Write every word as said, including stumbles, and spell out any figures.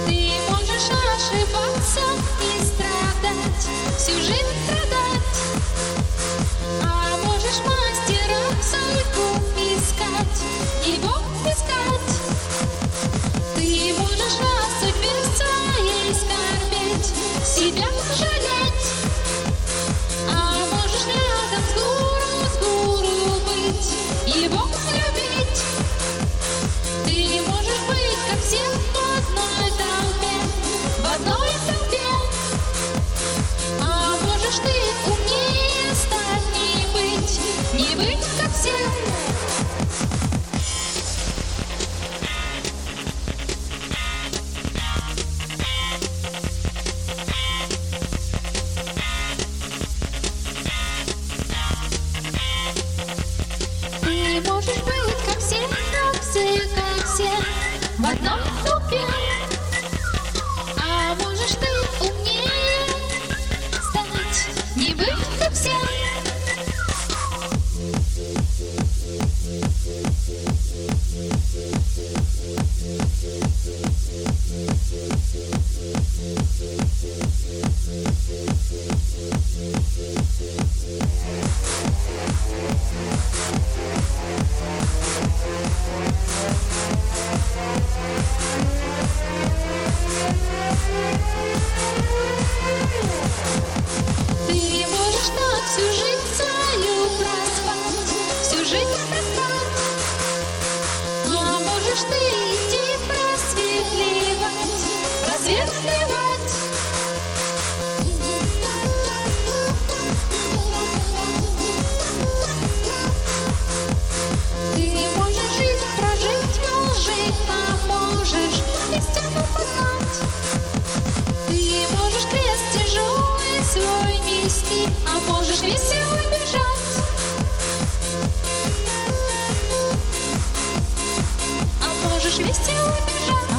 Ты можешь ошибаться и страдать, всю жизнь страдать, а можешь мастером судьбу искать, его искать. Ты можешь о судьбе своей скорбеть, себя жалеть, а можешь рядом с гуру, с гуру быть, его любить. Ты можешь быть как все в одной толпе, в одной толпе, а можешь ты умнее стать, не быть, не быть как все. Ты можешь быть как все, как все, как все, в одном толпе, а можешь ты умнее стать, не быть как все. Ты можешь так всю жизнь свою проспать, всю жизнь проспать, а можешь ты идти просветливать, просветливать. Ты можешь жизнь прожить, но жить поможешь, истину познать. Ты можешь крест тяжелый свой нести, а можешь вместе убежать, а можешь вместе убежать.